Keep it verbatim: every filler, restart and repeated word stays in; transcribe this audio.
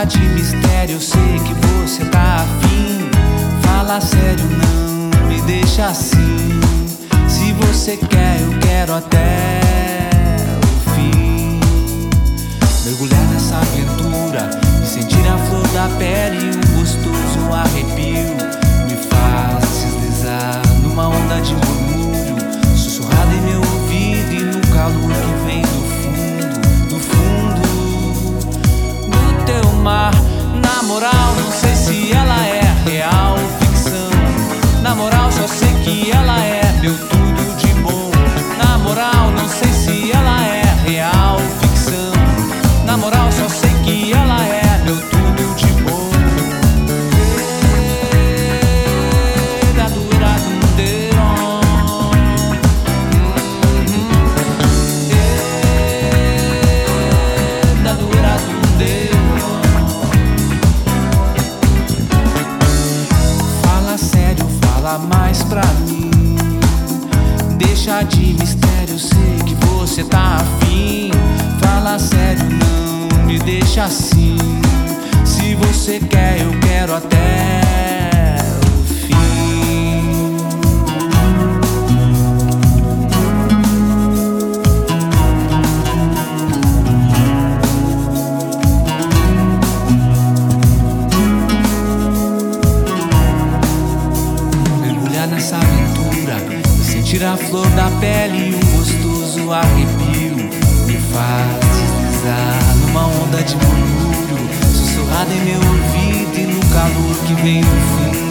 de mistério, eu sei que você tá afim. Fala sério, não me deixa assim. Se você quer, eu quero até o fim. Mergulhar nessa aventura e sentir a flor da pele e um gostoso arrepio. Me faz deslizar numa onda de murmúrio, sussurrado em meu ouvido e no calor que vem do fundo, do fundo do teu mar. Na moral, não sei se ela é real ou ficção. Na moral, só sei que ela é meu tudo de bom. Na moral, não sei se ela é real ou ficção. Na moral, só sei que ela é meu tudo de bom. Fala sério, fala mais pra mim. Deixa de mistério, eu sei que você tá afim. Fala sério, não me deixa assim. Se você quer, eu quero até o fim. Mergulhar nessa aventura e sentir a flor da pele e um gostoso arrepio. Me faz deslizar numa onda de murmúrio, sussurrada em meu ouvido e no calor que vem do fundo.